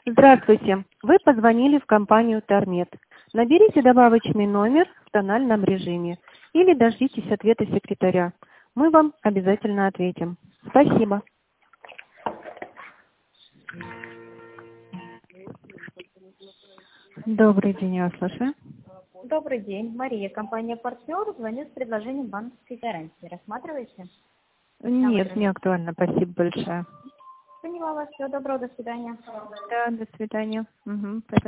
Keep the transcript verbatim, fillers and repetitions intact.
Здравствуйте. Вы позвонили в компанию Тармет. Наберите добавочный номер в тональном режиме или дождитесь ответа секретаря. Мы вам обязательно ответим. Спасибо. Добрый день, я вас слушаю. Добрый день, Мария, компания «Партнер». Звоню с предложением банковской гарантии. Рассматриваете? Нет, не актуально. Спасибо большое. Поняла вас. Всего доброго, до свидания. Да, до свидания. Угу, спасибо.